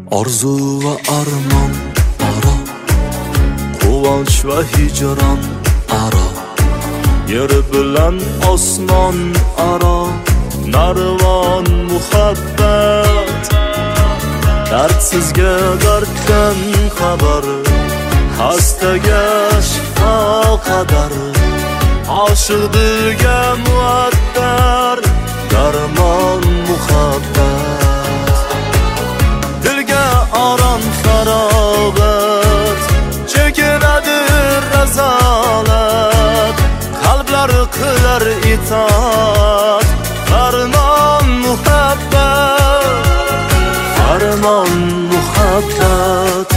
Orzu va armon aro, quvonch va hijron aro, yer bilan osmon aro, narvon muhabbat. Dardsizga darddan xabar, xastaga shifo qadar, oshiq dilga muattar, darmon muhabbat. Dilga orom farog'at, chekinadi razolat, qalblar qilar itoat, farmon muhabbat, farmon muhabbat.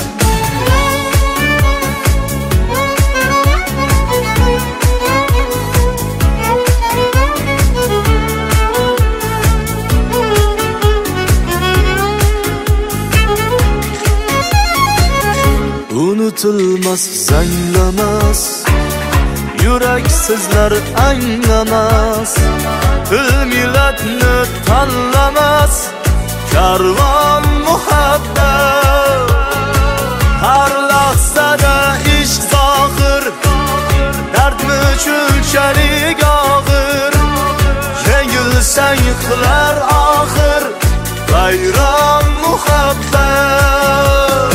Unutilmas zanglamas, yurak sizlar anglamas, til millatni tanlamas, karvon muhabbat. Har lahzada ishq zohir, dardmi shunchalik og'ir, yengilsang qilar oxir, bayram muhabbat.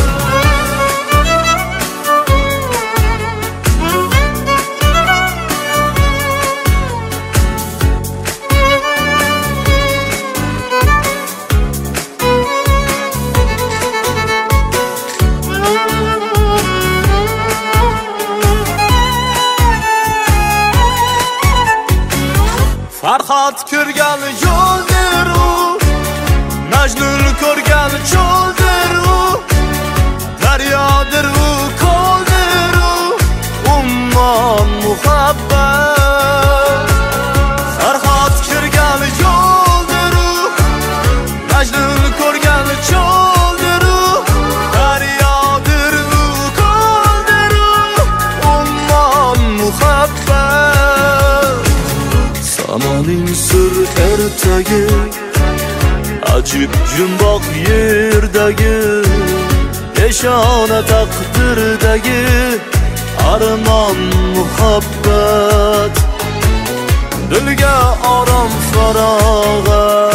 Farhod ko'rgan yo'ldir u, Majnun ko'rgan cho'ldir u, daryodir u, ko'ldir u, ummon muhabbat. Farhod ko'rgan yo'ldir u, Majnun ko'rgan cho'ldir u, daryodir u, ko'ldir u, ummon muhabbat. Samoning sir ertagi, ajib jumboq yerdagi, peshona taqdirdagi, armon muhabbat. Dilga orom farog'at,